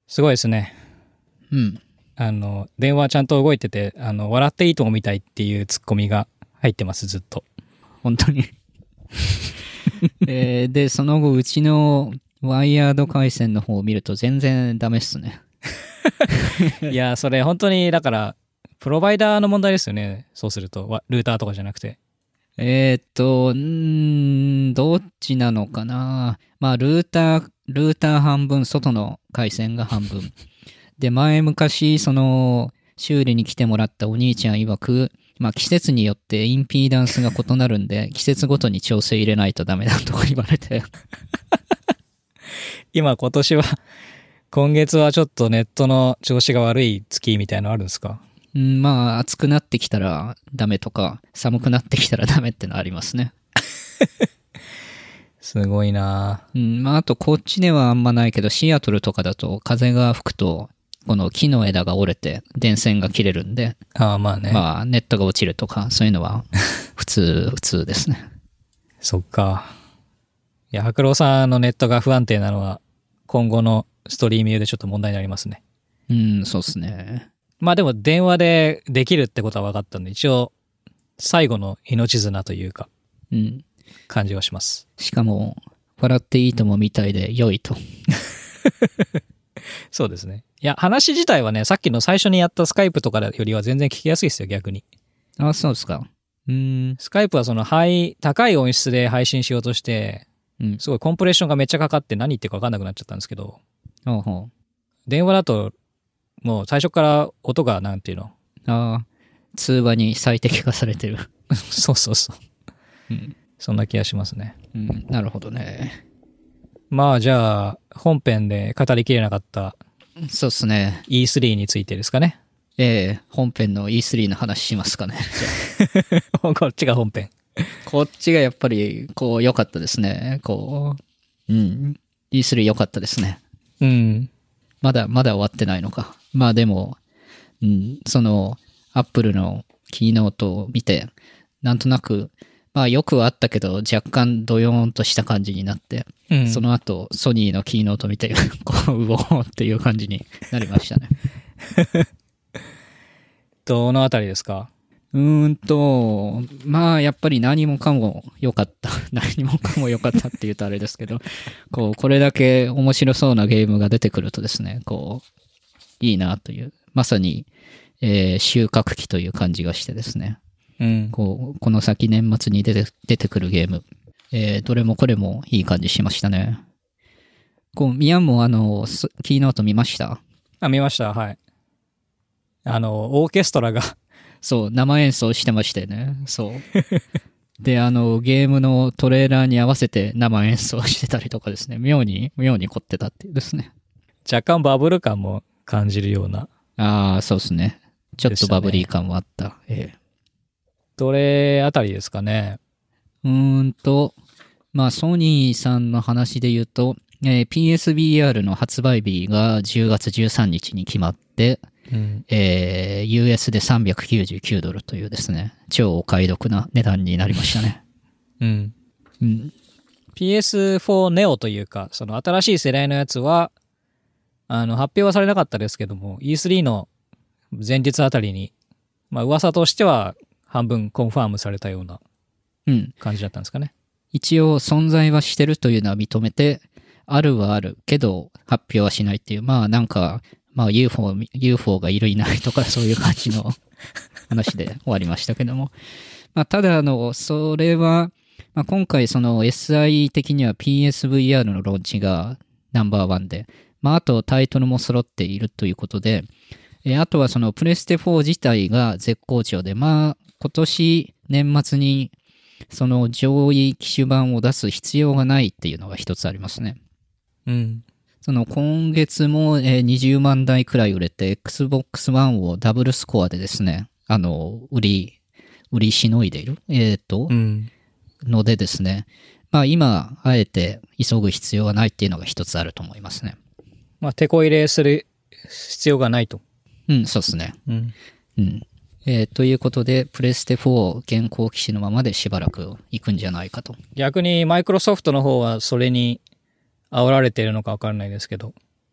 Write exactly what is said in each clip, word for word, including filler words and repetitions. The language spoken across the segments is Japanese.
すごいですね。 うん。 あの、電話ちゃんと動いてて、あの、笑っていいともみたいっていうツッコミが入ってます、ずっと。 本当に、えー。で、その後、うちのワイヤード回線の方を見ると全然ダメっすね。 いや、それ本当に、だから、プロバイダーの問題ですよね。そうすると、ルーターとかじゃなくて。 えーっと、んーどっちなのかな。まあ、ルーター、ルーター半分、外の回線が半分。で、前昔、その、修理に来てもらったお兄ちゃん曰く、まあ季節によってインピーダンスが異なるんで、季節ごとに調整入れないとダメだとか言われて。 今今年は、今月はちょっとネットの調子が悪い月みたいなのあるんですか？ うん、まあ暑くなってきたらダメとか、寒くなってきたらダメってのありますね。 すごいなぁ。うん、まああとこっちではあんまないけど、シアトルとかだと風が吹くと、この木の枝が折れて電線が切れるんで、 ああまあね。 まあネットが落ちるとか、そういうのは普通、普通ですね。 そっか。いや、白郎さんのネットが不安定なのは、今後のストリーミングでちょっと問題になりますね。 うん、そうですね。 まあでも電話でできるってことは分かったんで、一応、最後の命綱というか、 うん。 感じはします。 しかも、笑っていいともみたいで良いと。 そうですね。いや、話自体はね、さっきの最初にやったスカイプとかよりは全然聞きやすいですよ、逆に。 あ、そうですか。 うん。スカイプはその、ハイ、高い音質で配信しようとして、 うん。 すごいコンプレッションがめっちゃかかって何言ってるか分かんなくなっちゃったんですけど、 ほうほう。 電話だと、もう最初から音がなんていうのああ、通話に最適化されてる。 そうそうそう。 うん。 そんな気がしますね。 うん、なるほどね。 まあじゃあ、本編で語りきれなかったそうっすね。 イースリー についてですかね。 ええ、本編の イースリー の話しますかね。 こっちが本編。 こっちがやっぱり、こう、良かったですね。こう、うん。イースリー 良かったですね。 うん。 まだ、まだ終わってないのか。まあでも、うん、その、アップルのキーノートを見て、なんとなく、まあよくはあったけど、若干ドヨーンとした感じになって、 うん、 その後、ソニーのキーノート見て、こう、うおーっていう感じになりましたね。 どのあたりですか？ うーんと、まあ、やっぱり何もかも良かった。何もかも良かったって言うとあれですけど、こう、これだけ面白そうなゲームが出てくるとですね、こう、いいなという、まさに、えー、収穫期という感じがしてですね、 うん。 こう、この先年末に出て、出てくるゲーム、えー、どれもこれもいい感じしましたね。こう、ミヤンもあの、キーノート見ました？ あ、見ました。はい。あの、オーケストラがそう、生演奏してましたよね。そう。で、あの、ゲームのトレーラーに合わせて生演奏してたりとかですね、妙に、妙に凝ってたっていうですね。 若干バブル感も感じるような。 ああ、そうですね。ちょっとバブリー感もあった。ええ。 どれあたりですかね。 うーんと、まあ、ソニーさんの話で言うと、えー、ピーエスビーアール の発売日がじゅうがつじゅうさんにちに決まって、うん、えー、ユーエス でさんびゃくきゅうじゅうきゅうドルというですね、超お買い得な値段になりましたね。 うん。 うん、 ピーエスフォー Neo というか、その新しい世代のやつは、あの、発表はされなかったですけども、イースリー の前日あたりに、まあ噂としては半分コンファームされたような感じだったんですかね。 うん、一応存在はしてるというのは認めて、あるはあるけど発表はしないっていう、まあなんか、まあ ユーフォー、ユーフォー がいるいないとかそういう感じの話で終わりましたけども。まあただあの、それは、まあ今回その エスアイ 的には ピーエスブイアール のローンチがナンバーワンで、まああとタイトルも揃っているということで、えあとはそのプレステフォー自体が絶好調で、まあ今年年末にその上位機種版を出す必要がないっていうのが一つありますね。 うん。 その今月もにじゅうまんだいくらい売れて エックスボックスワン をダブルスコアでですね、あの、売り、売りしのいでいるえっと、うん、のでですね、まあ今、あえて急ぐ必要がないっていうのが一つあると思いますね。 まあ手こ入れする必要がないと。 うん、そうですね。 うん。 うん。えー、ということで、プレステフォー現行機種のままでしばらく行くんじゃないかと。 逆にマイクロソフトの方はそれに煽られているのか分からないですけど、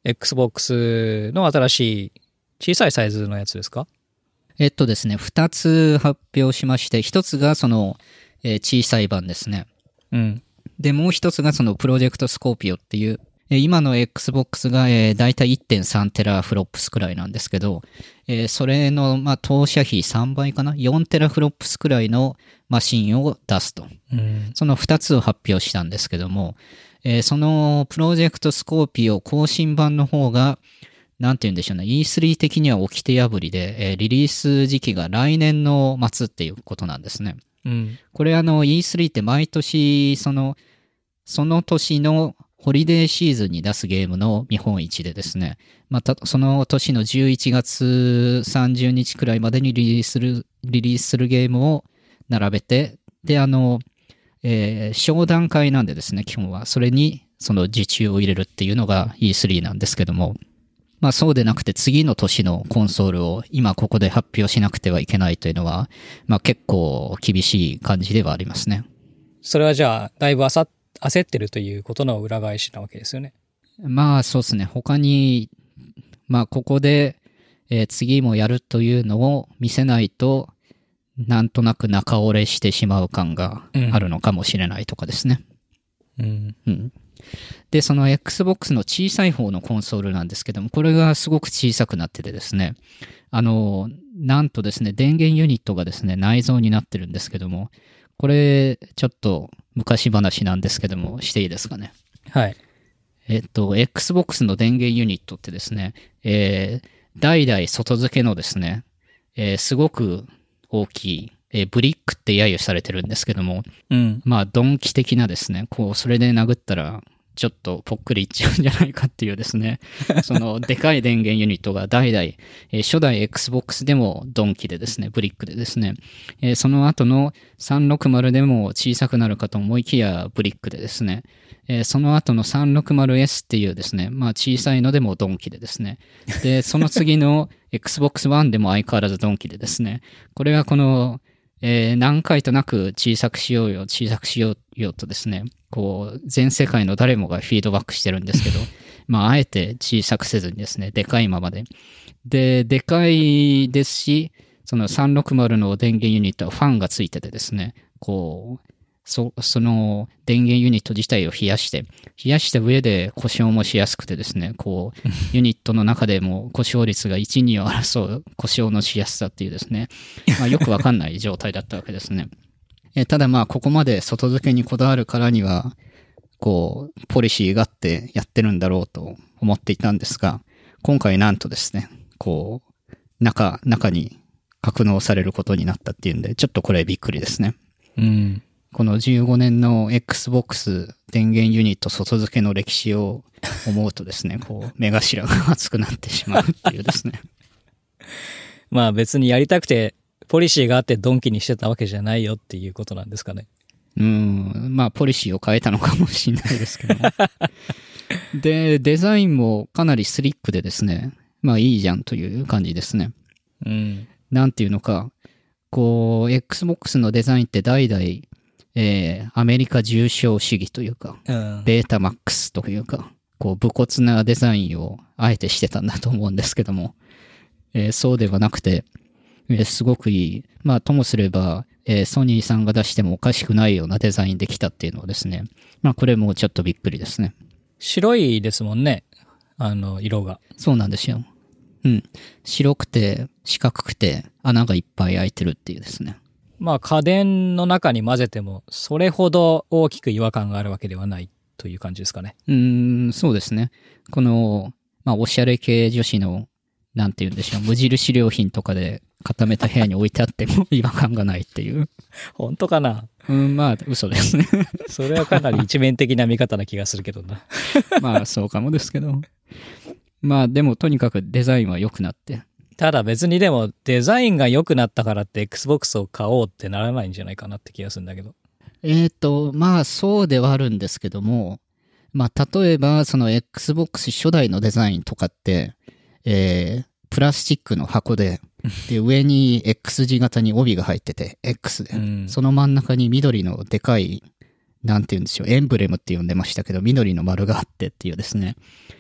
Xbox の新しい小さいサイズのやつですか？ えっとですね、二つ発表しまして、一つがその、えー小さい版ですね。 うん。 で、もう一つがそのプロジェクトスコーピオっていう、えー今の Xbox が、えー、だいたい いってんさんテラフロップスくらいなんですけど、えーそれの、まあ、投射比さんばいかな ?よんテラフロップスくらいのマシンを出すと。 うん。 その二つを発表したんですけども、えーそのプロジェクトスコーピオ更新版の方が、なんて言うんでしょうね。イースリー 的には掟破りで、えーリリース時期が来年の末っていうことなんですね。 うん。 これあの イースリー って毎年、その、その年のホリデーシーズンに出すゲームの見本市でですね、またその年のじゅういちがつさんじゅうにちくらいまでにリリースする、リリースするゲームを並べて、で、あの、えー、商談会なんでですね、基本は。それに、その受注を入れるっていうのが イースリー なんですけども、まあそうでなくて次の年のコンソールを今ここで発表しなくてはいけないというのは、まあ結構厳しい感じではありますね。 それはじゃあ、だいぶあさ焦ってるということの裏返しなわけですよね。 まあそうですね。他に、まあここで、えー次もやるというのを見せないと、なんとなく中折れしてしまう感があるのかもしれないとかですね。 うん。 うん。で、その Xbox の小さい方のコンソールなんですけども、これがすごく小さくなっててですね、あの、なんとですね、電源ユニットがですね、内蔵になってるんですけども、これ、ちょっと昔話なんですけども、していいですかね。 はい。 えっと、Xbox の電源ユニットってですね、えー、代々外付けのですね、えーすごく大きい、えーブリックって揶揄されてるんですけども、 うん。 まあ、ドンキ的なですね、こう、それで殴ったら、ちょっとぽっくりいっちゃうんじゃないかっていうですね、その、でかい電源ユニットが代々、えー初代 Xbox でもドンキでですね、ブリックでですね、えーその後のさんろくまるでも小さくなるかと思いきやブリックでですね、えーその後の さんろくまるエス っていうですね、まあ小さいのでもドンキでですね、で、その次の Xbox One でも相変わらずドンキでですね、これがこの、えー何回となく小さくしようよ、小さくしようよとですね、こう、全世界の誰もがフィードバックしてるんですけど、まあ、あえて小さくせずにですね、でかいままで。で、でかいですし、そのさんろくまるの電源ユニットはファンがついててですね、こう、そ、その電源ユニット自体を冷やして、冷やした上で故障もしやすくてですね、こう、ユニットの中でも故障率がいち、にを争う故障のしやすさっていうですね、まあよくわかんない状態だったわけですね。えただまあここまで外付けにこだわるからには、こう、ポリシーがあってやってるんだろうと思っていたんですが、今回なんとですね、こう、中、中に格納されることになったっていうんで、ちょっとこれびっくりですね。 うん。 このじゅうごねんの Xbox 電源ユニット外付けの歴史を思うとですね、こう、目頭が熱くなってしまうっていうですね。 まあ別にやりたくて、ポリシーがあってドンキにしてたわけじゃないよっていうことなんですかね。 うーん、まあ、ポリシーを変えたのかもしれないですけども。で、デザインもかなりスリックでですね、まあいいじゃんという感じですね。 うん。 なんていうのか、こう、Xbox のデザインって代々、えー、アメリカ重視主義というか、 うん。 ベータマックスというか、こう、武骨なデザインをあえてしてたんだと思うんですけども、えーそうではなくて、えーすごくいい。まあ、ともすれば、えーソニーさんが出してもおかしくないようなデザインできたっていうのはですね、まあ、これもちょっとびっくりですね。 白いですもんね。あの、色が。 そうなんですよ。うん。白くて、四角くて、穴がいっぱい開いてるっていうですね。 まあ家電の中に混ぜても、それほど大きく違和感があるわけではないという感じですかね。 うーん、そうですね。この、まあ、おしゃれ系女子の、なんて言うんでしょう、無印良品とかで固めた部屋に置いてあっても違和感がないっていう。 本当かな？ うん、まあ、嘘ですね。 それはかなり一面的な見方な気がするけどな。 まあ、そうかもですけど。まあ、でもとにかくデザインは良くなって。 ただ別にでもデザインが良くなったからって Xbox を買おうってならないんじゃないかなって気がするんだけど。 えーと、まあ、そうではあるんですけども、まあ、例えば、その Xbox 初代のデザインとかって、えー、プラスチックの箱で、で、上に X 字型に帯が入ってて、X で、 うん、 その真ん中に緑のでかい、なんて言うんでしょう、エンブレムって呼んでましたけど、緑の丸があってっていうですね。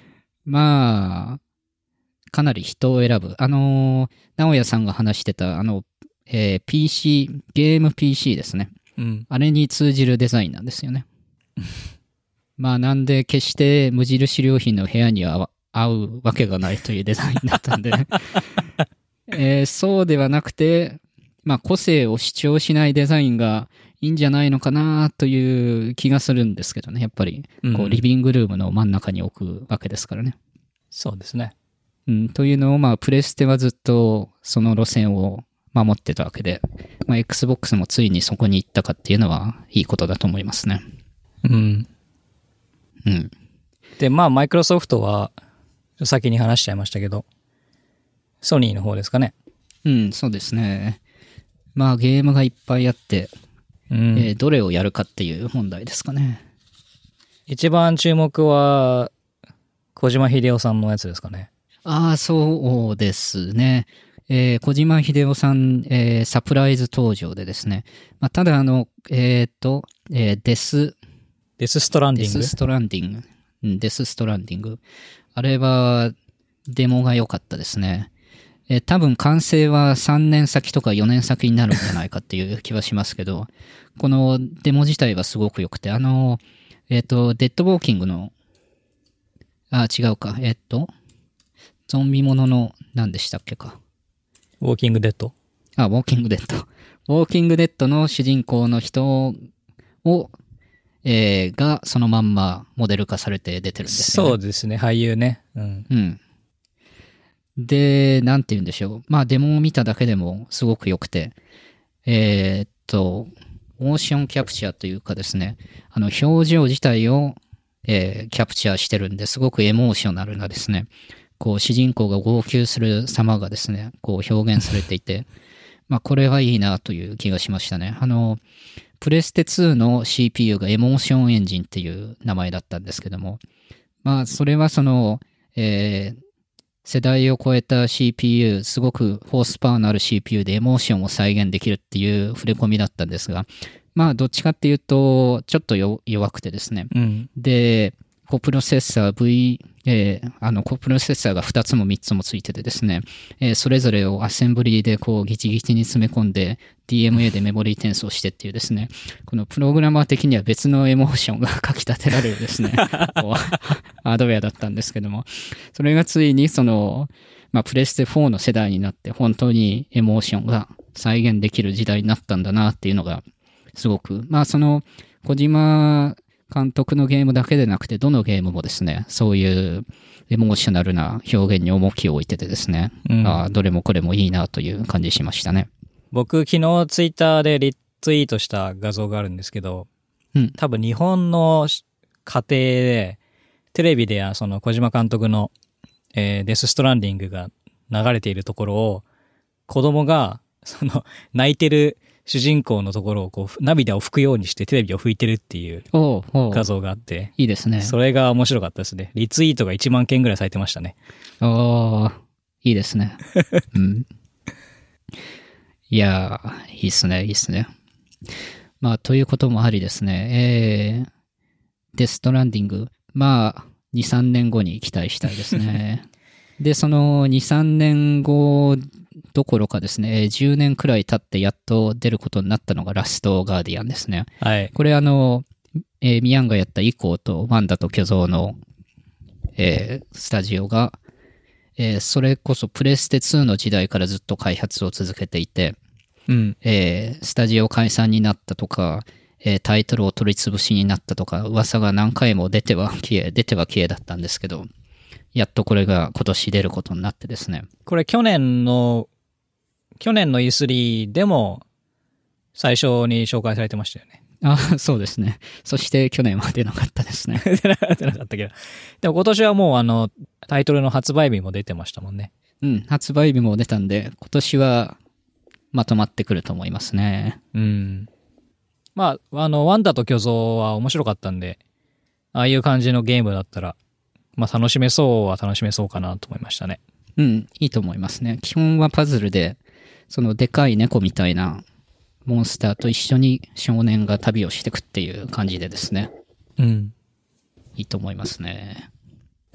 まあ、かなり人を選ぶ。あのー、直哉さんが話してた、あの、えー、ピーシー、ゲーム ピーシー ですね。 うん。 あれに通じるデザインなんですよね。まあなんで決して無印良品の部屋には合うわけがないというデザインだったんで、えー、そうではなくて、まあ個性を主張しないデザインがいいんじゃないのかなという気がするんですけどね。やっぱりこうリビングルームの真ん中に置くわけですからね。 そうですね。 うん、というのをまあプレステはずっとその路線を守ってたわけで、まあ、Xbox もついにそこに行ったかっていうのはいいことだと思いますね。 うん。 うん。 で、まあ、マイクロソフトは、先に話しちゃいましたけど、ソニーの方ですかね。 うん、そうですね。まあ、ゲームがいっぱいあって、 うんえーどれをやるかっていう問題ですかね。 一番注目は、小島秀夫さんのやつですかね。 ああ、そうですね。えー小島秀夫さん、えーサプライズ登場でですね。まあ、ただ、あの、えっ、と、えーデス、 デスストランディング。 デスストランディング。うんデスストランディング。あれは、デモが良かったですね。えー多分完成はさんねん先とかよねん先になるんじゃないかっていう気はしますけど、このデモ自体はすごく良くて、あの、えっ、と、デッドウォーキングの、あ、違うか、えっ、と、ゾンビものの何でしたっけか。 ウォーキングデッド。 あ、ウォーキングデッド。ウォーキングデッドの主人公の人を、えーがそのまんまモデル化されて出てるんですよね。 そうですね、俳優ね。うん。 うん。で、なんて言うんでしょう。まあ、デモを見ただけでもすごく良くて、えーっと、モーションキャプチャーというかですね、あの、表情自体を、えーキャプチャーしてるんですごくエモーショナルなですね、こう、主人公が号泣する様がですね、こう表現されていて、まあ、これはいいなという気がしましたね。あの、プレステツーの シーピーユー がエモーションエンジンっていう名前だったんですけども、まあ、それはその、えー世代を超えた シーピーユー、すごくホースパワーのある シーピーユー でエモーションを再現できるっていう触れ込みだったんですが、まあ、どっちかっていうと、ちょっとよ弱くてですね。 うん。 で、コプロセッサー V、えーあの、コプロセッサーがふたつもみっつもついててですね、えーそれぞれをアセンブリーでこうギチギチに詰め込んで ディーエムエー でメモリー転送してっていうですね、このプログラマー的には別のエモーションが書き立てられるですね、こうハードウェアだったんですけども、それがついにその、まあ、プレステフォーの世代になって本当にエモーションが再現できる時代になったんだなっていうのがすごく、まあその小島監督のゲームだけでなくて、どのゲームもですね、そういうエモーショナルな表現に重きを置いててですね、 うんあどれもこれもいいなという感じしましたね。 僕、昨日ツイッターでリツイートした画像があるんですけど、 うん。 多分日本の家庭で、テレビでその小島監督の、えーデスストランディングが流れているところを、子供が、その、泣いてる主人公のところをこう、涙を拭くようにしてテレビを拭いてるっていうおうおう画像があって、 いいですね。 それが面白かったですね。リツイートがいちまんけんぐらいされてましたね。 ああ、いいですね。うん。いやー、いいっすね、いいっすね。まあ、ということもありですね、えー、デスストランディング、まあ、に、さんねんごに期待したいですね。で、そのに、さんねんごどころかですね、じゅうねんくらい経ってやっと出ることになったのがラストガーディアンですね。 はい。 これあの、えーミヤンがやったイコーとワンダと巨像の、えースタジオが、えーそれこそプレステツーの時代からずっと開発を続けていて、 うん。 えースタジオ解散になったとか、えータイトルを取り潰しになったとか、噂が何回も出ては消え、出ては消えだったんですけど、やっとこれが今年出ることになってですね。 これ去年の、去年の イースリー でも最初に紹介されてましたよね。 あ、そうですね。そして去年は出なかったですね。 出なかったけど。でも今年はもうあの、タイトルの発売日も出てましたもんね。 うん、発売日も出たんで、今年はまとまってくると思いますね。 うん。まあ、あの、ワンダと巨像は面白かったんで、ああいう感じのゲームだったら、まあ楽しめそうは楽しめそうかなと思いましたね。 うん、いいと思いますね。基本はパズルで、そのでかい猫みたいなモンスターと一緒に少年が旅をしていくっていう感じでですね。 うん。 いいと思いますね。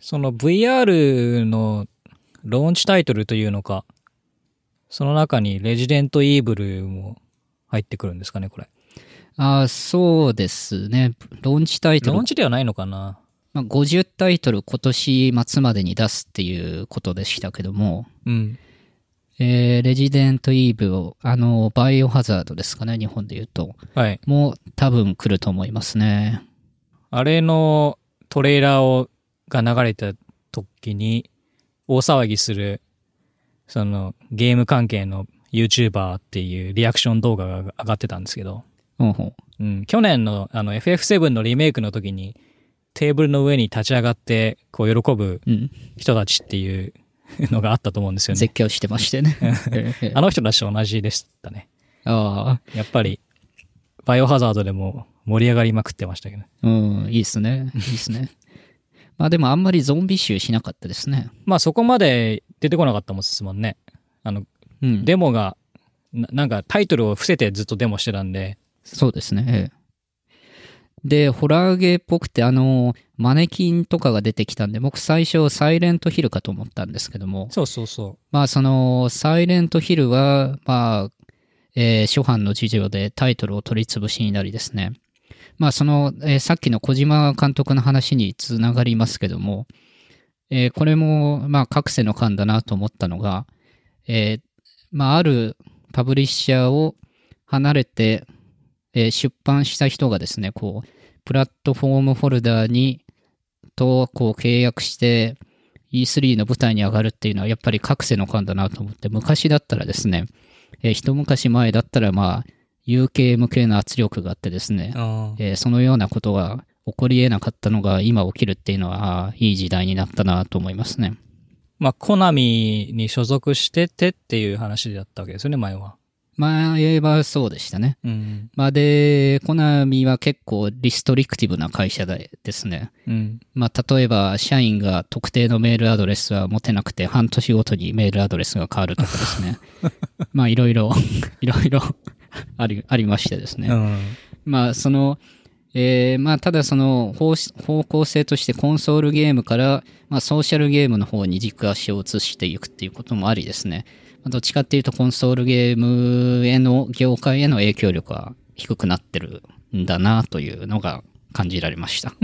その ブイアール のローンチタイトルというのか、その中にレジデントイーブルも入ってくるんですかね、これ。 ああ、そうですね。ローンチタイトル。 ローンチではないのかな。 まあ、ごじゅうタイトル今年末までに出すっていうことでしたけども、 うん。 えー、レジデントイーブルを、あの、バイオハザードですかね、日本で言うと。 はい。 もう多分来ると思いますね。 あれのトレーラーをが流れた時に大騒ぎする、そのゲーム関係の YouTuber っていうリアクション動画が上がってたんですけど、 ほうほう。 うん、去年のあの エフエフセブン のリメイクの時にテーブルの上に立ち上がってこう喜ぶ人たちっていうのがあったと思うんですよね。 絶叫してましてね。 あの人たちと同じでしたね。 ああ。 やっぱりバイオハザードでも盛り上がりまくってましたけど。 うん、いいっすね。いいっすね。まあでもあんまりゾンビ集しなかったですね。 まあそこまで出てこなかったもんですもんね。あの、 うん、 デモがな、なんかタイトルを伏せてずっとデモしてたんで。 そうですね。ええ、で、ホラーゲーっぽくて、あの、マネキンとかが出てきたんで、僕最初サイレントヒルかと思ったんですけども。 そうそうそう。 まあその、サイレントヒルは、まあ、えー、初版の事情でタイトルを取り潰しになりですね。まあその、えー、さっきの小島監督の話につながりますけども、えー、これも、まあ、覚醒の感だなと思ったのが、えー、まあ、あるパブリッシャーを離れて、えー、出版した人がですね、こう、プラットフォームフォルダーに、と、こう、契約して、イースリー の舞台に上がるっていうのは、やっぱり覚醒の感だなと思って、昔だったらですね、えー、一昔前だったら、まあ、ユーケー 向けの圧力があってですね、えー、そのようなことが、起こり得なかったのが今起きるっていうのは、いい時代になったなと思いますね。 まあ、コナミに所属しててっていう話だったわけですよね、前は。 前はそうでしたね。 うん。 まあ、で、コナミは結構リストリクティブな会社でですね。 うん。 まあ、例えば、社員が特定のメールアドレスは持てなくて、半年ごとにメールアドレスが変わるとかですね。まあ、いろいろ、いろいろあり、ありましてですね。 うん、 まあ、その、えー、まあ、ただその方、方向性としてコンソールゲームから、まあ、ソーシャルゲームの方に軸足を移していくっていうこともありですね。どっちかっていうとコンソールゲームへの、業界への影響力は低くなってるんだなというのが感じられました。 うん。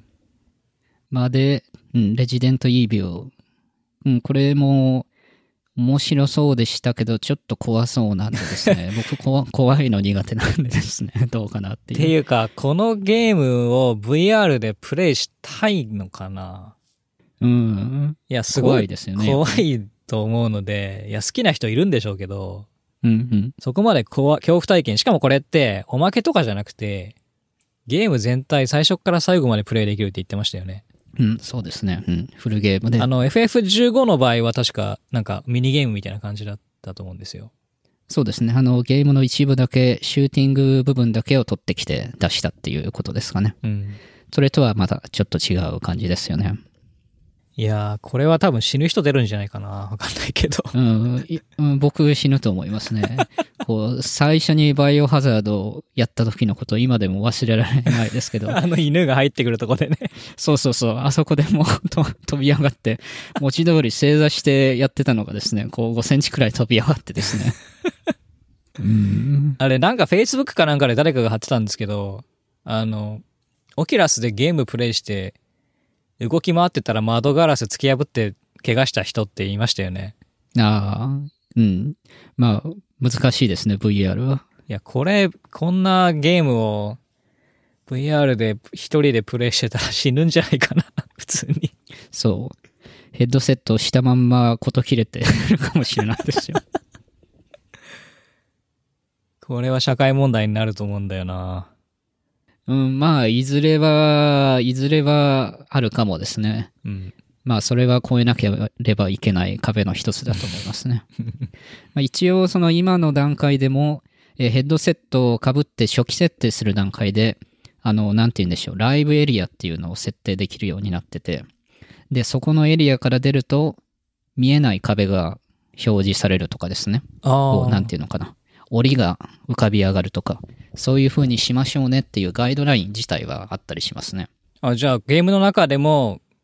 まあ、で、うん、レジデントイービル、うん、これも面白そうでしたけど、ちょっと怖そうなんでですね。僕怖、怖いの苦手なんでですね。どうかなっていう。 っていうか、このゲームを ブイアール でプレイしたいのかな？ うん。 いや、すごい。 怖いですよね。 怖いと思うので、いや、好きな人いるんでしょうけど、 うんうん、 そこまで怖恐怖体験、しかもこれって、おまけとかじゃなくて、ゲーム全体最初から最後までプレイできるって言ってましたよね。 うん、そうですね。うん、フルゲームで。 あの、エフエフじゅうご の場合は確か、なんかミニゲームみたいな感じだったと思うんですよ。 そうですね。あの、ゲームの一部だけ、シューティング部分だけを取ってきて出したっていうことですかね。 うん。 それとはまたちょっと違う感じですよね。 いやー、これは多分死ぬ人出るんじゃないかな。わかんないけど。 うん、うん、僕死ぬと思いますね。こう、最初にバイオハザードをやった時のこと今でも忘れられないですけど。 あの犬が入ってくるとこでね。 そうそうそう。あそこでもうと飛び上がって、文字通り正座してやってたのがですね、こうごセンチくらい飛び上がってですね。うん、 あれ、なんか Facebook かなんかで誰かが貼ってたんですけど、あの、オキュラスでゲームプレイして、動き回ってたら窓ガラス突き破って怪我した人って言いましたよね。 ああ、うん。まあ、難しいですね、ブイアール は。 いや、これ、こんなゲームを ブイアール で一人でプレイしてたら死ぬんじゃないかな、普通に。 そう。ヘッドセットをしたまんまこと切れてるかもしれないですよ。 これは社会問題になると思うんだよな。 うん、まあ、いずれは、いずれはあるかもですね。 うん。 まあ、それは超えなければいけない壁の一つだと思いますね。まあ一応、その今の段階でも、えー、ヘッドセットを被って初期設定する段階で、あの、なんて言うんでしょう、ライブエリアっていうのを設定できるようになってて、で、そこのエリアから出ると、見えない壁が表示されるとかですね。 ああ。 なんていうのかな。檻が浮かび上がるとか、そういう風にしましょうねっていうガイドライン自体はあったりしますね。 あ、じゃあゲームの中でも、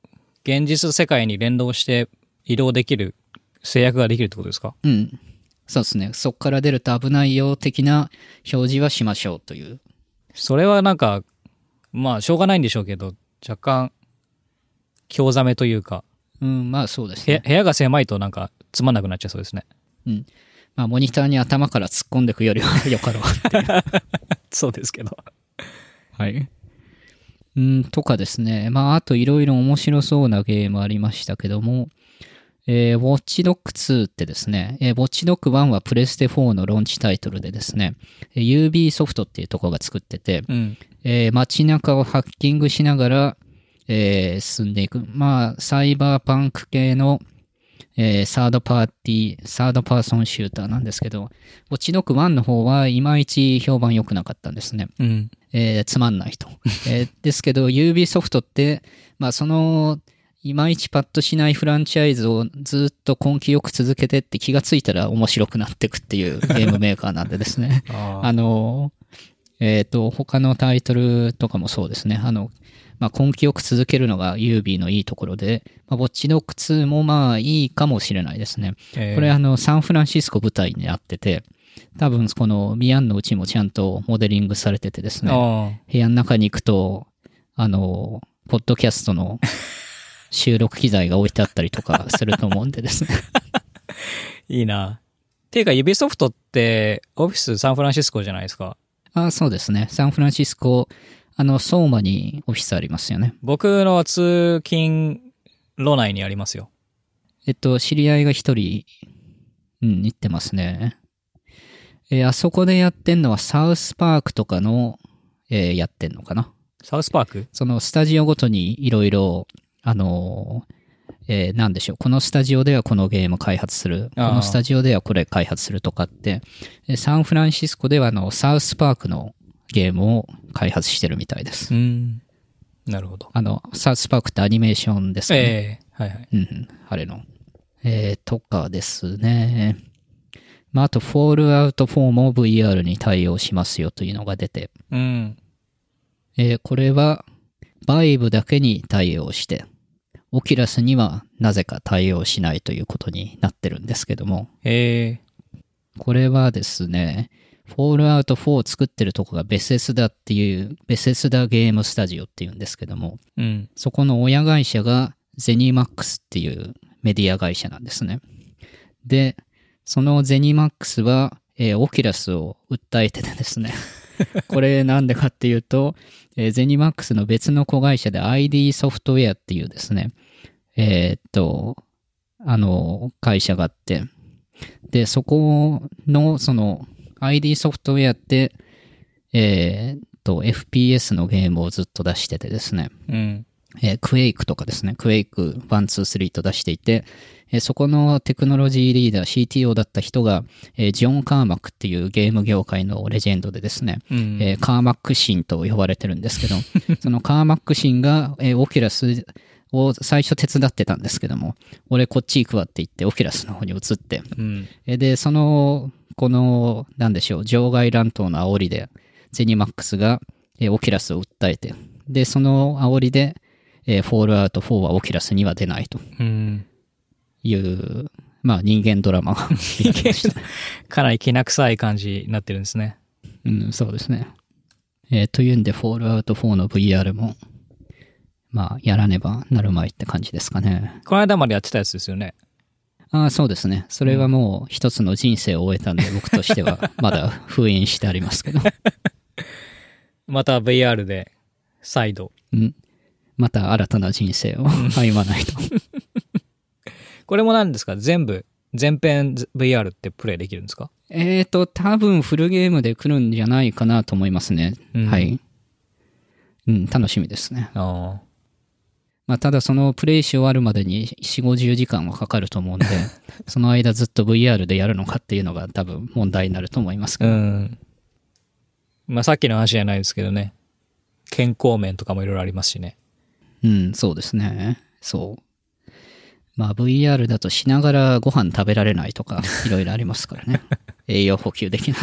現実世界に連動して移動できる制約ができるってことですか？ うん。そうですね。そこから出ると危ないよ的な表示はしましょうという。 それはなんか、まあしょうがないんでしょうけど、若干、興ざめというか、 うん、まあそうですね。 部屋が狭いとなんかつまんなくなっちゃいそうですね。 うん。まあモニターに頭から突っ込んでいくよりはよかろうっていう。 そうですけど。 はい。うん、とかですね。まああといろいろ面白そうなゲームありましたけども、えー、ウォッチドッグツーってですね、えー、ウォッチドッグワンはプレステフォーのローンチタイトルでですね、ユービー ソフトっていうところが作ってて、 うん。 えー街中をハッキングしながら、えー進んでいく。まあ、サイバーパンク系の、えーサードパーティー、サードパーソンシューターなんですけど、ウォッチドッグワンの方はいまいち評判良くなかったんですね。 うん。 えーつまんないと。えーですけど、ユービー ソフトって、まあ、その、いまいちパッとしないフランチャイズをずっと根気よく続けてって気がついたら面白くなっていくっていうゲームメーカーなんでですね。 ああの、えっと、他のタイトルとかもそうですね。あの、まあ、根気よく続けるのが ユービー のいいところで、まあ、ウォッチドッグツーもまあいいかもしれないですね。 えーこれあの、サンフランシスコ舞台にあってて、多分このミアンのうちもちゃんとモデリングされててですね。 あ部屋の中に行くと、あの、ポッドキャストの収録機材が置いてあったりとかすると思うんでですね。 ーいいな。ていうか、ユビソフトってオフィスサンフランシスコじゃないですか。 あ、そうですね。サンフランシスコ、あの、相馬にオフィスありますよね。 僕の通勤路内にありますよ。 えっと、知り合いが一人、うん、行ってますね。えーあそこでやってんのはサウスパークとかの、えーやってんのかな。 サウスパーク？ そのスタジオごとにいろいろ、あのーえーなんでしょう。このスタジオではこのゲーム開発する。こあーのスタジオではこれ開発するとかって、えーサンフランシスコではあの、サウスパークのゲームを開発してるみたいです。 うん。なるほど。 あの、サウスパークってアニメーションですかね。 ええはいはい。 うんうん、あれの。えー、とかですね。まあ、あと、フォールアウトフォーも ブイアール に対応しますよというのが出て、 うん。 えーこれは、バイブだけに対応して、オキュラスにはなぜか対応しないということになってるんですけども、 ええこれはですね、フォールアウトフォーを作ってるとこがベセスダっていう、ベセスダゲームスタジオっていうんですけども、 うん。 そこの親会社がゼニマックスっていうメディア会社なんですね。で、そのゼニマックスは、えーオキュラスを訴えててですね。これなんでかっていうと、えーゼニマックスの別の子会社で アイディー ソフトウェアっていうですね、えーっと、あの、会社があって、で、そこの、その、アイディー ソフトウェアって、えーっと、エフピーエス のゲームをずっと出しててですね、 うん。 えークエイクとかですね、クエイクいち、に、さんと出していて、えーそこのテクノロジーリーダー、シーティーオー だった人が、えージョン・カーマックっていうゲーム業界のレジェンドでですね、 うん。 えーカーマック神と呼ばれてるんですけど、そのカーマック神が、えーオキュラスを最初手伝ってたんですけども、俺こっち行くわって言ってオキュラスの方に移って、 うん。 えーで、その、この、なんでしょう、場外乱闘の煽りで、ゼニマックスが、えーオキュラスを訴えて、で、その煽りで、えーフォールアウトフォーはオキュラスには出ないとうん。 いう、まあ人間ドラマが見てました。 かなりきな臭い感じになってるんですね。 うん、そうですね。えーというんで、フォールアウトフォーの ブイアール も、まあ、やらねばなるまいって感じですかね。 この間までやってたやつですよね。 ああ、そうですね。それはもう一つの人生を終えたんで、僕としてはまだ封印してありますけど。 また ブイアール で再度。 うん。また新たな人生を歩まないと。 これも何ですか？全部、全編 ブイアール ってプレイできるんですか？ えーと、多分フルゲームで来るんじゃないかなと思いますね。 うんはい。うん、楽しみですね。 ああ。 まあ、ただそのプレイし終わるまでによんじゅう、ごじゅうじかんはかかると思うんで、その間ずっと ブイアール でやるのかっていうのが多分問題になると思いますけど。 うん。まあさっきの話じゃないですけどね。健康面とかもいろいろありますしね。 うん、そうですね。そう。まあ ブイアール だとしながらご飯食べられないとか、いろいろありますからね。栄養補給できない。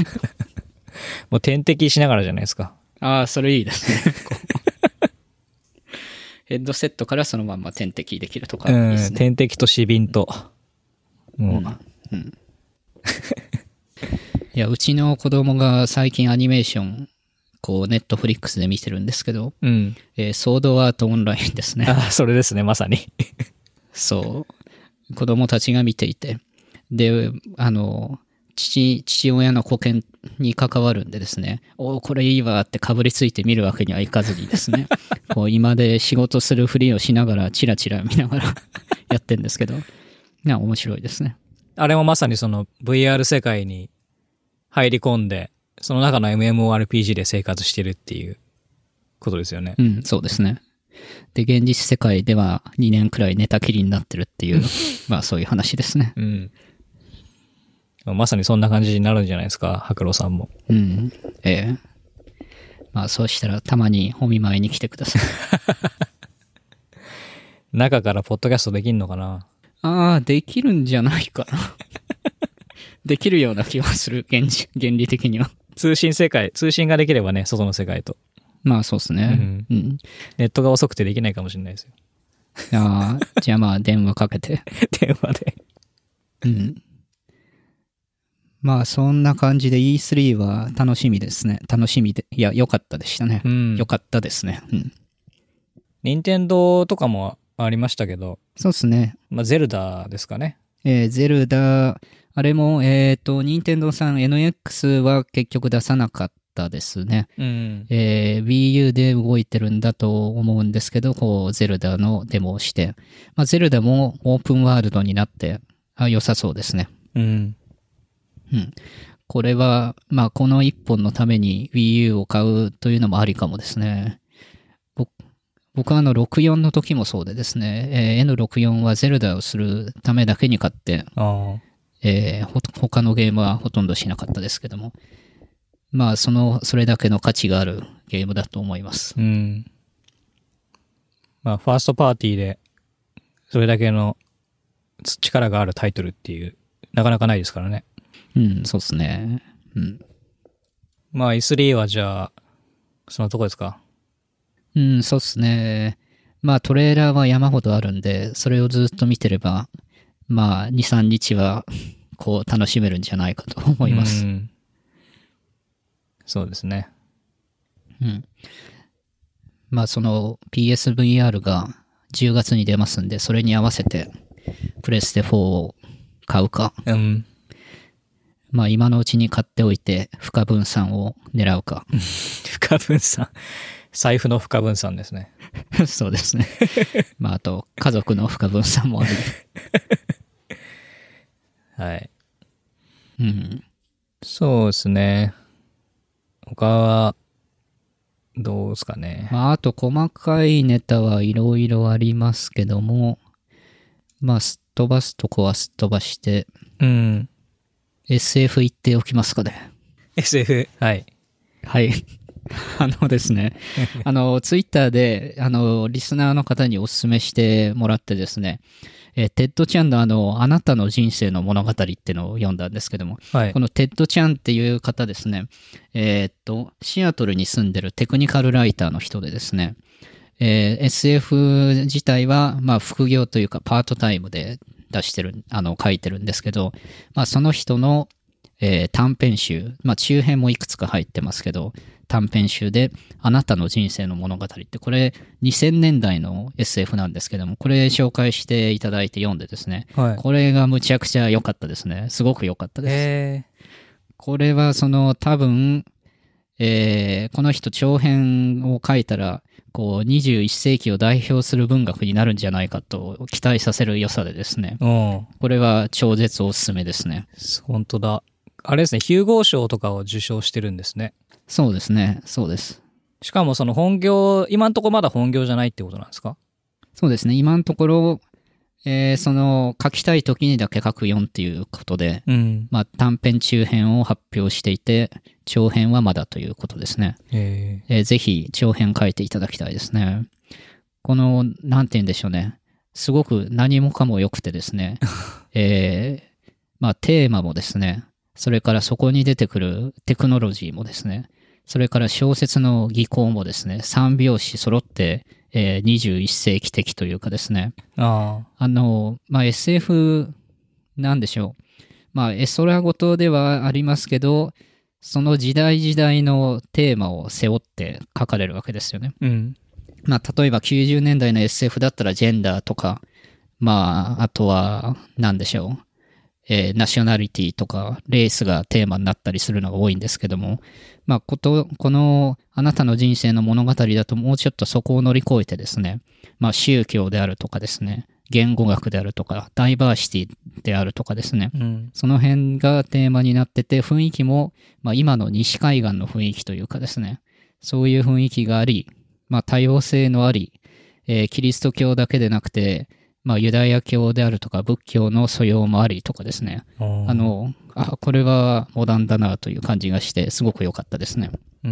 もう点滴しながらじゃないですか。 ああ、それいいですね。 ヘッドセットからそのまんま点滴できるとかうんいいですね。 点滴とシビンと。もう、 うんうんいや、うちの子供が最近アニメーション、こう、ネットフリックスで見てるんですけど、 うん。 えーソードアートオンラインですね。 あ、それですね、まさに。 そう。子供たちが見ていて。で、あの、父、父親の保険に関わるんでですね、おーこれいいわってかぶりついて見るわけにはいかずにですね、こう今で仕事するふりをしながら、チラチラ見ながらやってんですけど、な面白いですね。 あれもまさにその ブイアール 世界に入り込んで、その中の エムエムオーアールピージー で生活してるっていうことですよね。 うん、そうですね。で、現実世界ではにねんくらい寝たきりになってるっていう、まあそういう話ですね。 うん。まさにそんな感じになるんじゃないですか、白露さんも。 うん。ええまあそうしたらたまにお見舞いに来てください。 中からポッドキャストできんのかな。 ああ、できるんじゃないかな。できるような気がする、原理原理的には。 通信世界、通信ができればね、外の世界と。 まあそうですね。 うんうん。 ネットが遅くてできないかもしれないですよ。 ああ、じゃあまあ電話かけて。 電話で。 うん。まあそんな感じで イースリー は楽しみですね。楽しみで。いや、良かったでしたね。 うん良かったですね。うん。 任天堂とかもありましたけど、 そうですね。 まあ、ゼルダですかね。 えーゼルダ、あれも、えっ、と、任天堂さん エヌエックス は結局出さなかったですね。 うん。 えー Wii U で動いてるんだと思うんですけど、こう、ゼルダのデモをして、まあ、ゼルダもオープンワールドになって、あ、良さそうですね。 うん。 うん。これは、まあ、この一本のために Wii U を買うというのもありかもですね。僕僕はあのろくじゅうよんの時もそうでですね、えー エヌろくじゅうよん はゼルダをするためだけに買って、 ああ。 えーほ他のゲームはほとんどしなかったですけども、まあ、その、それだけの価値があるゲームだと思います。 うん。まあ、ファーストパーティーで、それだけの力があるタイトルっていう、なかなかないですからね。 うん、そうですね。うん。 まあ、イースリー はじゃあ、そのとこですか。 うん、そうですね。まあ、トレーラーは山ほどあるんで、それをずっと見てれば、まあ、に、さんにちは、こう、楽しめるんじゃないかと思います。 うん。そうですね。 うん。まあ、その ピーエスブイアール がじゅうがつに出ますんで、それに合わせて、プレステフォーを買うか、 うん。 まあ、今のうちに買っておいて、不可分散を狙うか。 不可分散。財布の不可分散ですね。 そうですね。まあ、あと、家族の不可分散もある。 はい。 うん。 そうですね。他は、どうですかね。 まあ、あと、細かいネタはいろいろありますけども、まあ、すっ飛ばすとこはすっ飛ばして、 うん。 エスエフ 言っておきますかね。 エスエフ、はい。 はい。あのですね、あの、ツイッターで、あの、リスナーの方にお勧めしてもらってですね、えーテッドちゃんのあの、あなたの人生の物語っていうのを読んだんですけども、 はいこ。のテッドちゃんっていう方ですね、えーっと、シアトルに住んでるテクニカルライターの人でですね、えー エスエフ 自体は、まあ、副業というかパートタイムで出してる、あの、書いてるんですけど、まあ、その人の、えー短編集、まあ、中編もいくつか入ってますけど、短編集で、あなたの人生の物語って、これにせんねんだいの エスエフ なんですけども、これ紹介していただいて読んでですね、 はい。 これがむちゃくちゃ良かったですね。すごく良かったです。 えこれはその多分、えーこの人長編を書いたら、こうにじゅういっせいきを代表する文学になるんじゃないかと期待させる良さでですね、 ー、うん。 これは超絶おすすめですね。 本当だ。あれですね、ヒューゴー賞とかを受賞してるんですね。 そうですね、そうです。 しかもその本業、今んとこまだ本業じゃないってことなんですか？ そうですね、今のところ、えーその書きたい時にだけ書くよんっていうことで、 うん。 まあ短編中編を発表していて、長編はまだということですね。 ええーぜひ長編書いていただきたいですね。この、なんて言うんでしょうね。すごく何もかも良くてですね。えーまあテーマもですね、それからそこに出てくるテクノロジーもですね、それから小説の技巧もですね、三拍子揃ってえー、にじゅういっ世紀的というかですね。 ああ。 あの、まあ、エスエフ なんでしょう。まあ、絵空事ではありますけど、その時代時代のテーマを背負って書かれるわけですよね。 うん。 まあ、例えばきゅうじゅうねんだいの エスエフ だったらジェンダーとか、まあ、あとは、なんでしょう。えーナショナリティとか、レースがテーマになったりするのが多いんですけども、まあ、こと、この、あなたの人生の物語だともうちょっとそこを乗り越えてですね、まあ、宗教であるとかですね、言語学であるとか、ダイバーシティであるとかですね、 うん。 その辺がテーマになってて、雰囲気も、まあ、今の西海岸の雰囲気というかですね、そういう雰囲気があり、まあ、多様性のあり、えーキリスト教だけでなくて、まあ、ユダヤ教であるとか、仏教の素養もありとかですね、あの、あ、これはモダンだなという感じがして、すごく良かったですね。 うん。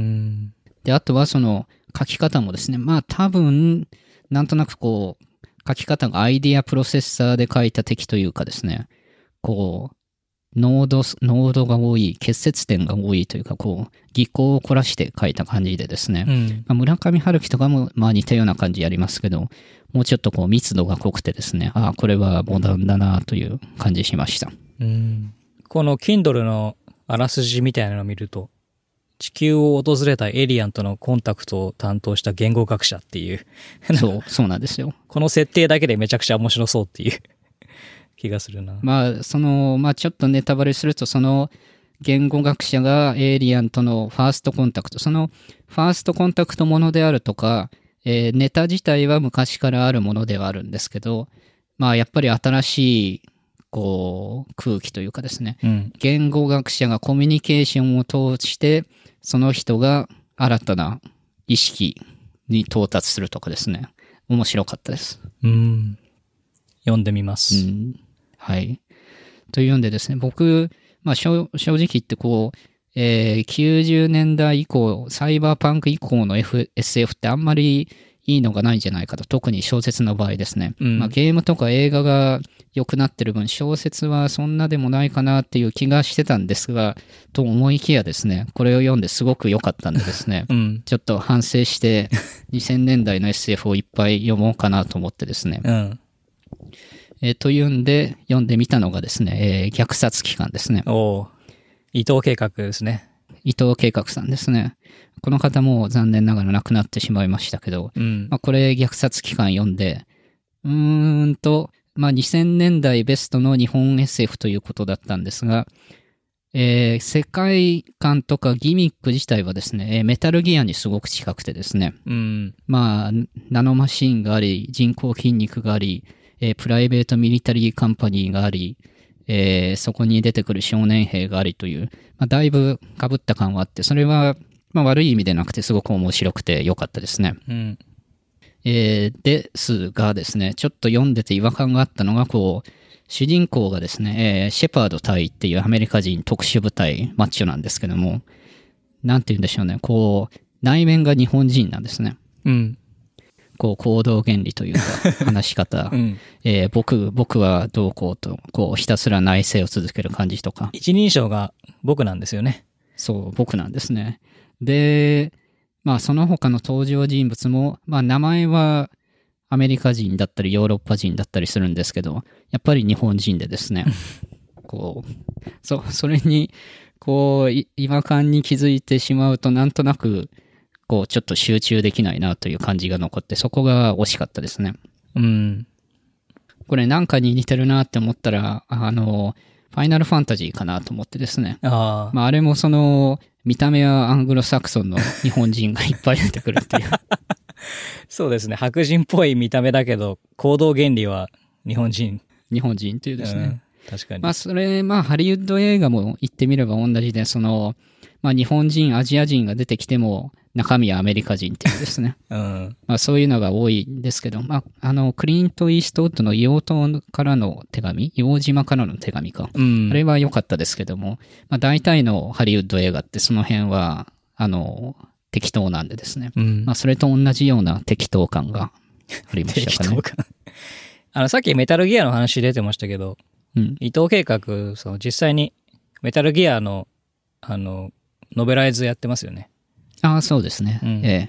で、あとはその書き方もですね、まあ多分、なんとなくこう、書き方がアイディアプロセッサーで書いた敵というかですね、こう、ノード、ノードが多い、結節点が多いというか、こう、技巧を凝らして書いた感じでですね、 うん。 まあ、村上春樹とかもまあ似たような感じありますけど、もうちょっとこう密度が濃くてですね、ああ、これはモダンだなという感じしました。 うん。この Kindle のあらすじみたいなのを見ると、地球を訪れたエイリアンとのコンタクトを担当した言語学者っていう、 そう、そうなんですよ。 この設定だけでめちゃくちゃ面白そうっていう気がするな。 まあ、その、まあちょっとネタバレすると、その言語学者がエイリアンとのファーストコンタクト、そのファーストコンタクトものであるとか、えーネタ自体は昔からあるものではあるんですけど、まあやっぱり新しい、こう、空気というかですね、 うん。 言語学者がコミュニケーションを通して、その人が新たな意識に到達するとかですね、面白かったです。 うん。読んでみまうす。 ん。はい。というんでですね、僕、まあ正正直言ってこう、えーきゅうじゅうねんだい以降、サイバーパンク以降の、F、エスエフ ってあんまりいいのがないんじゃないかと、特に小説の場合ですね。 うんまあ、ゲームとか映画が良くなってる分、小説はそんなでもないかなっていう気がしてたんですが、と思いきやですね、これを読んですごく良かったんでですね、 うん。 ちょっと反省してにせんねんだいの エスエフ をいっぱい読もうかなと思ってですね。 うん。 えーというんで、読んでみたのがですね、えー虐殺機関ですね。 おー伊藤計画ですね。 伊藤計画さんですね。この方も残念ながら亡くなってしまいましたけど、 うん。 まあ、これ虐殺期間読んで、うーんと、まあ、にせんねんだいベストの日本 エスエフ ということだったんですが、えー世界観とかギミック自体はですね、えーメタルギアにすごく近くてですね、 うん。 まあ、ナノマシーンがあり、人工筋肉があり、えープライベートミリタリーカンパニーがあり、えーそこに出てくる少年兵がありという、まあ、だいぶ被った感はあって、それは、まあ、悪い意味でなくてすごく面白くて良かったですね。 うん。 えーですがですね、ちょっと読んでて違和感があったのが、こう、主人公がですね、えーシェパード隊っていうアメリカ人特殊部隊マッチョなんですけども、なんて言うんでしょうね、こう、内面が日本人なんですね。 うん。 こう、行動原理というか、話し方、 うん。 えー僕、僕はどうこうと、こう、ひたすら内省を続ける感じとか、 一人称が僕なんですよね。 そう、僕なんですね。で、まあ、その他の登場人物も、まあ、名前はアメリカ人だったりヨーロッパ人だったりするんですけど、やっぱり日本人でですね、こう、そ、それに、こう、い違和感に気づいてしまうと、なんとなく、こう、ちょっと集中できないなという感じが残って、そこが惜しかったですね。 うん。 これなんかに似てるなって思ったら、あの、ファイナルファンタジーかなと思ってですね。 ああ。 まあ、あれもその、見た目はアングロサクソンの日本人がいっぱい出てくるっていう。 そうですね。白人っぽい見た目だけど、行動原理は日本人。 日本人っていうですね。 うん、確かに。 まあ、それ、まあ、ハリウッド映画も言ってみれば同じで、その、まあ、日本人、アジア人が出てきても、中身はアメリカ人っていうですね。 うん。 まあ、そういうのが多いんですけど、まあ、あの、クリント・イーストウッドの硫黄島からの手紙、硫黄島からの手紙か。 うん。 あれは良かったですけども、まあ、大体のハリウッド映画ってその辺は、あの、適当なんでですね。 うん。 まあ、それと同じような適当感がありましたかね。 適当かな。あの、さっきメタルギアの話出てましたけど、 うん。 伊藤計画、その実際にメタルギアの、あの、ノベライズやってますよね。 ああ、そうですね。 うんええ。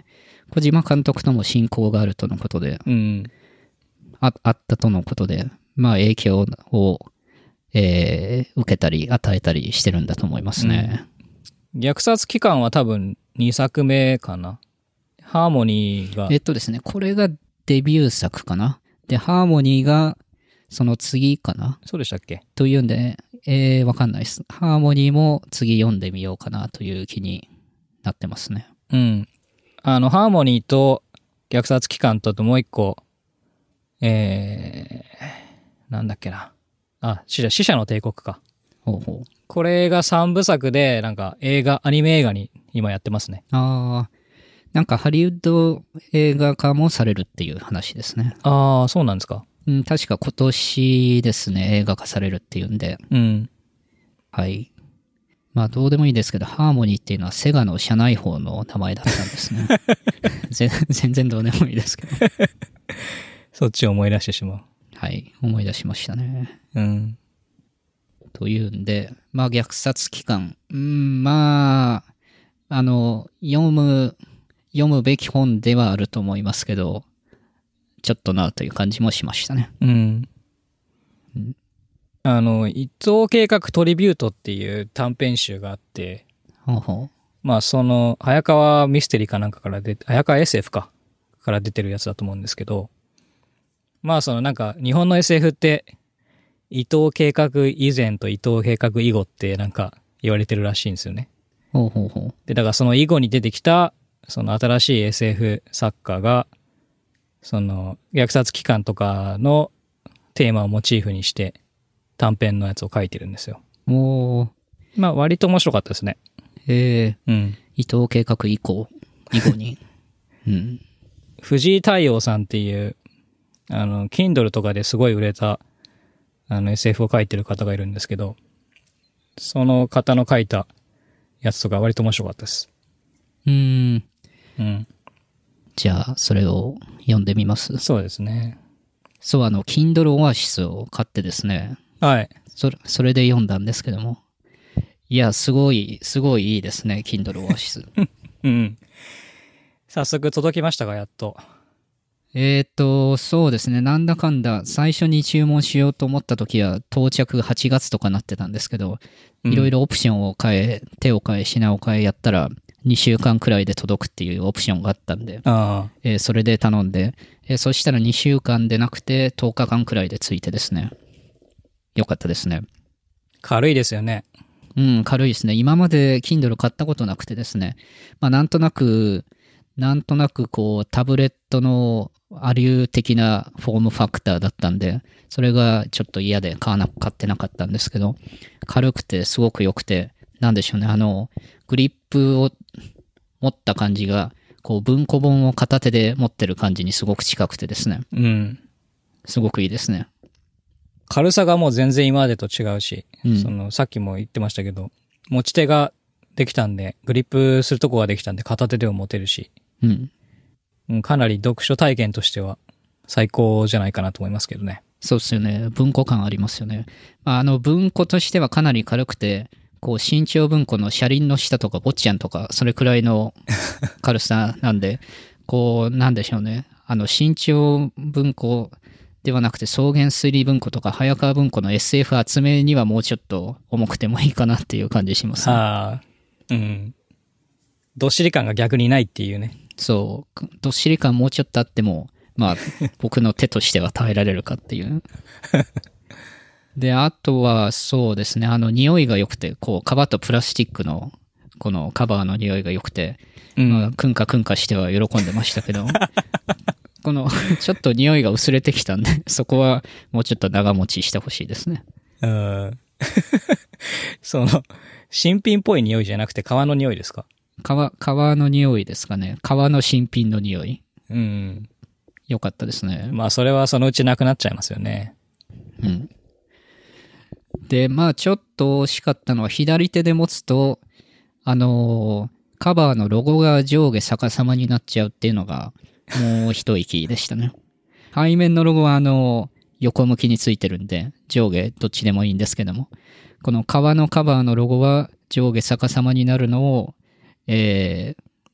小島監督とも親交があるとのことで、 うん。 ああったとのことで、まあ影響を、えー受けたり与えたりしてるんだと思いますね。 虐殺期間は多分にさくめかな。ハーモニーが。 えっとですね、これがデビュー作かな。で、ハーモニーがその次かな。 そうでしたっけ？ というんで、えー、わかんないです。ハーモニーも次読んでみようかなという気になってますね。 うん。あの、ハーモニーと虐殺期間とあともう一個、えー、なんだっけな。あ、死者、死者の帝国か。 ほうほう。 これがさんぶさくで、なんか映画、アニメ映画に今やってますね。 あー、なんかハリウッド映画化もされるっていう話ですね。 ああ、そうなんですか。 うん、確か今年ですね、映画化されるっていうんで。 うん。 はい。まあどうでもいいですけど、ハーモニーっていうのはセガの社内法の名前だったんですね。全全然どうでもいいですけど。 そっちを思い出してしまう。 はい、思い出しましたね。 うん。 というんで、まあ虐殺期間。うん、まあ、あの、読む、読むべき本ではあると思いますけど、ちょっとなという感じもしましたね。 うん。あの、一等計画トリビュートっていう短編集があって、 ほうほまあその、早川ミステリーかなんかから出て、早川 エスエフ か、から出てるやつだと思うんですけど、まあそのなんか日本の エスエフ って、伊藤計画以前と伊藤計画以後ってなんか言われてるらしいんですよね。 う。ほうほうほう。 で、だからその以後に出てきた、その新しい エスエフ 作家が、その虐殺期間とかのテーマをモチーフにして短編のやつを書いてるんですよ。 おー、 まあ割と面白かったですね。 えー、 うん。 伊藤計画以降、以後に。うん。 藤井太陽さんっていう、あの、Kindle とかですごい売れた、あの エスエフ を書いてる方がいるんですけど、その方の書いたやつとか割と面白かったです。 うーん。 うん。 じゃあ、それを読んでみます。 そうですね。 そう、あの、Kindle Oasis を買ってですね、 はい。 それ、それで読んだんですけども。いや、すごい、すごいいいですね、Kindle Oasis。 うん。早速届きましたが、やっと。 えーと、そうですね、なんだかんだ、最初に注文しようと思った時は、到着はちがつとかなってたんですけど、 うんいろいろオプションを変え、手を変え、品を変えやったら、にしゅうかんくらいで届くっていうオプションがあったんで、 ああ。 えーそれで頼んで、えーそしたらにしゅうかんでなくてとおかかんくらいでついてですね。よかったですね。 軽いですよね。 うん、軽いですね。今まで Kindle 買ったことなくてですね。まあなんとなく、なんとなくこうタブレットのアリュー的なフォームファクターだったんで、それがちょっと嫌で買わな、買ってなかったんですけど、軽くてすごく良くて、なんでしょうね、あの、グリップを持った感じが、こう文庫本を片手で持ってる感じにすごく近くてですね。 うん。 すごくいいですね。 軽さがもう全然今までと違うし、 うんその、さっきも言ってましたけど、持ち手ができたんで、グリップするとこができたんで片手でも持てるし、 うん。 うん、かなり読書体験としては最高じゃないかなと思いますけどね。 そうですよね。文庫感ありますよね。あの、文庫としてはかなり軽くて、こう、新潮文庫の車輪の下とか、坊ちゃんとか、それくらいの軽さなんで、こう、なんでしょうね。あの、新潮文庫ではなくて、草原推理文庫とか、早川文庫の エスエフ 集めにはもうちょっと重くてもいいかなっていう感じします、ね。 ああ、うん。どっしり感が逆にないっていうね。 そう、どっしり感もうちょっとあっても、まあ、僕の手としては耐えられるかっていう。で、あとは、そうですね、あの、匂いが良くて、こう、革とプラスチックの、このカバーの匂いが良くて、 うんまあ、くんかくんかしては喜んでましたけど、この、ちょっと匂いが薄れてきたんで、そこはもうちょっと長持ちしてほしいですね。 うん。その、新品っぽい匂いじゃなくて革の匂いですか？ 革、革の匂いですかね。革の新品の匂い。 うん。 良かったですね。 まあ、それはそのうちなくなっちゃいますよね。 うん。で、まあちょっと惜しかったのは左手で持つと、あのーカバーのロゴが上下逆さまになっちゃうっていうのが、もう一息でしたね。背面のロゴはあのー横向きについてるんで、上下どっちでもいいんですけども、この革のカバーのロゴは上下逆さまになるのを、えー、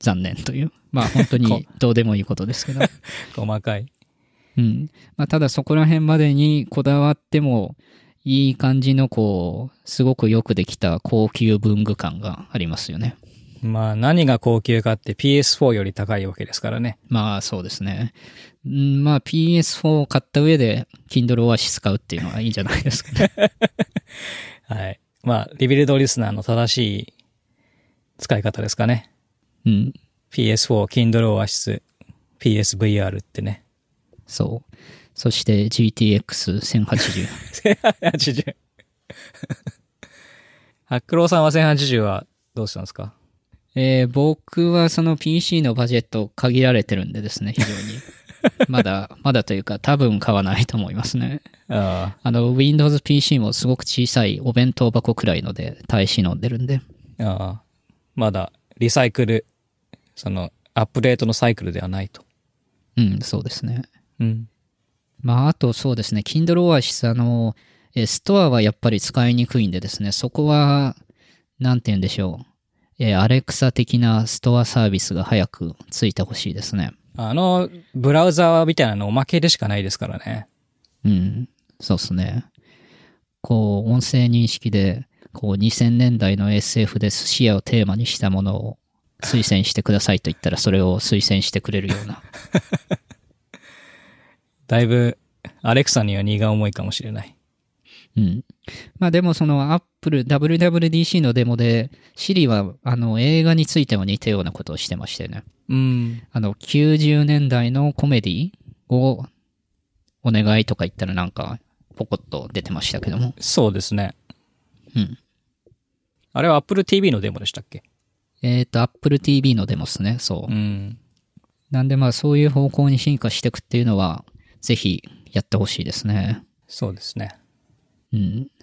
残念という。まあ本当にどうでもいいことですけど。 細かい。 うん。まあただそこら辺までにこだわってもいい感じのこう、すごくよくできた高級文具感がありますよね。 まあ何が高級かって ピーエスフォー より高いわけですからね。 まあそうですね。んまあ ピーエスフォー を買った上で Kindle Oasis 買うっていうのはいいんじゃないですかね。 はい。まあリビルドリスナーの正しい使い方ですかね。 うん。 ピーエスフォー、Kindle Oasis、ピーエスブイアール ってね。 そう。そして ジーティーエックスせんはちじゅう。 せんはちじゅう。ハックローさんはせんはちじゅうはどうしたんですか？ えー、僕はその ピーシー のバジェット限られてるんでですね、非常に。まだ、まだというか多分買わないと思いますね。 ああの、Windows ピーシー もすごく小さいお弁当箱くらいので耐え忍んでるんで。 あ、ああ。まだリサイクル、そのアップデートのサイクルではないと。 うん、そうですね。 うん。 まあ、あとそうですね、Kindle Oasis、あの、えストアはやっぱり使いにくいんでですね、そこは、なんて言うんでしょう。えアレクサ的なストアサービスが早くついてほしいですね。 あの、ブラウザーみたいなのおまけでしかないですからね。 うん、そうですね。こう、音声認識で、こう、にせんねんだいの エスエフ で寿司屋をテーマにしたものを推薦してくださいと言ったら、それを推薦してくれるような。 だいぶ、アレクサには荷が重いかもしれない。 うん。まあでもその Apple、ダブリューダブリューディーシー のデモで、Siri はあの映画についても似たようなことをしてましたよね。 うん。 あのきゅうじゅうねんだいのコメディをお願いとか言ったらなんかポコッと出てましたけども。 そうですね。 うん。 あれは Apple ティーブイ のデモでしたっけ？ えっと Apple ティーブイ のデモですね。そう。 うん。 なんでまあそういう方向に進化していくっていうのは、ぜひやってほしいですね。 そうですね。 うん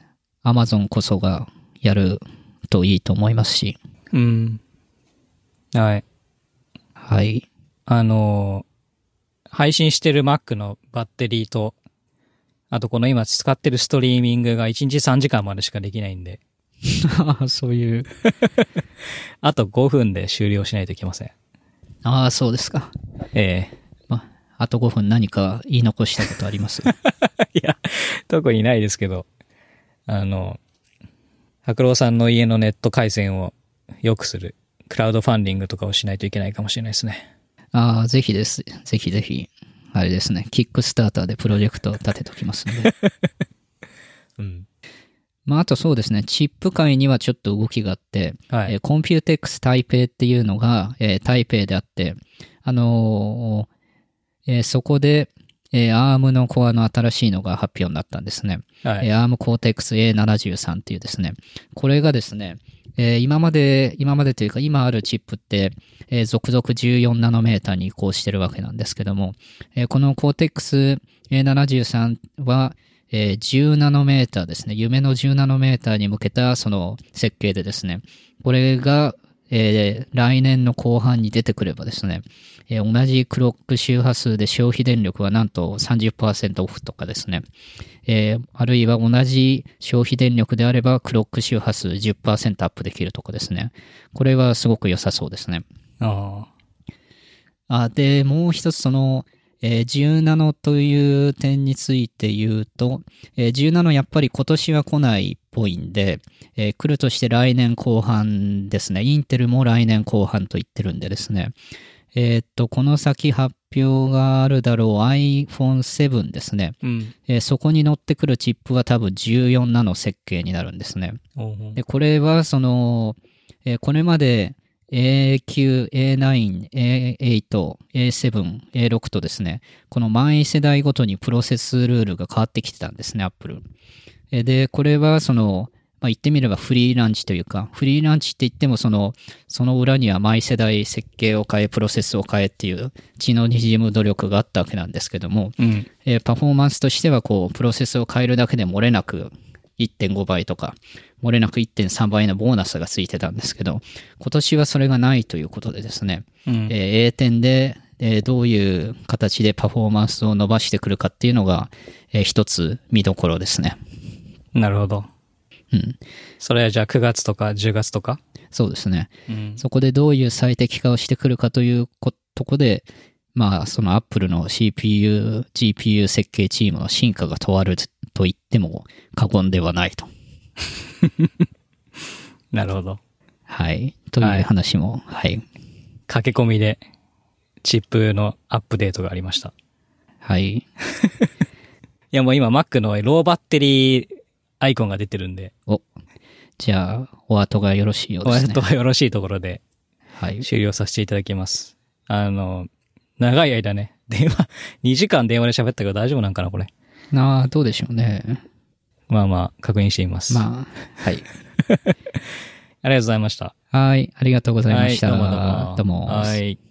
。Amazon こそがやるといいと思いますし。 うん。はい。 はい。 あの、配信してる Mac のバッテリーと、あとこの今使ってるストリーミングがいちにちさんじかんまでしかできないんで。 そういう。 あとごふんで終了しないといけません。 ああ、そうですか。 ええま、あとごふん何か言い残したことありますいや、特にないですけど、あの、白郎さんの家のネット回線を良くするクラウドファンディングとかをしないといけないかもしれないですね。 ああ、ぜひです。ぜひぜひ。あれですね。キックスターターでプロジェクトを立てときますので。 うん。 まあ、あとそうですね。チップ界にはちょっと動きがあって、 はい。 えー、コンピューテックス台北っていうのが、えー、台北であって、あのーえー、そこで、えー、アーム のコアの新しいのが発表になったんですね。 はい。 えー、アーム Cortex エーななじゅうさん っていうですね。これがですね、えー、今まで、今までというか今あるチップって、えー、続々じゅうよんナノメーターに移行してるわけなんですけども、えー、この Cortex エーななじゅうさん は、えー、じゅうナノメーターですね。夢のじゅうナノメーターに向けたその設計でですね。これが、えー、来年の後半に出てくればですね、えー、同じクロック周波数で消費電力はなんと さんじゅっパーセント オフとかですね。えー、あるいは同じ消費電力であればクロック周波数 じゅっパーセント アップできるとかですね。これはすごく良さそうですね。 ああ。あ、で、もう一つその、えー、じゅうナノという点について言うと、えー、じゅうナノやっぱり今年は来ないっぽいんで、えー、来るとして来年後半ですね。インテルも来年後半と言ってるんでですね。えー、っと、この先発表があるだろう アイフォンセブン ですね。 うんえー、そこに乗ってくるチップは多分じゅうよんナノ設計になるんですね。 おうで、これはその、えー、これまで エーきゅう、エーナイン、エーエイト、エーセブン、エーシックス とですね、この毎世代ごとにプロセスルールが変わってきてたんですね、Apple。で、これはその、まあ、言ってみればフリーランチというか、フリーランチって言ってもその、その裏には毎世代設計を変え、プロセスを変えっていう血の滲む努力があったわけなんですけども、 うんえー、パフォーマンスとしてはこう、プロセスを変えるだけで漏れなく いってんごばいとか、漏れなく いってんさんばいのボーナスがついてたんですけど、今年はそれがないということでですね、 うんえー、A 点で、えー、どういう形でパフォーマンスを伸ばしてくるかっていうのが、えー、一つ見どころですね。 なるほど。 うん。 それはじゃあくがつとかじゅうがつとか？ そうですね。 うん。 そこでどういう最適化をしてくるかということこで、まあ、その Apple の シーピーユー、ジーピーユー 設計チームの進化が問われると言っても過言ではないと。 なるほど。 はい。という話も、はい。 駆け込みで、チップのアップデートがありました。 はい。 いやもう今 Mac のローバッテリーアイコンが出てるんで。 お、じゃあ、お後がよろしいようですね。 お後がよろしいところで、 はい。 終了させていただきます。あの、長い間ね、電話、にじかん電話で喋ったけど大丈夫なんかな、これ。 なあ、どうでしょうね。 まあまあ、確認してみます。 まあ、はい。 ありがとうございました。 はい、ありがとうございました。 はい、どうもどうも。 どうも。 はい。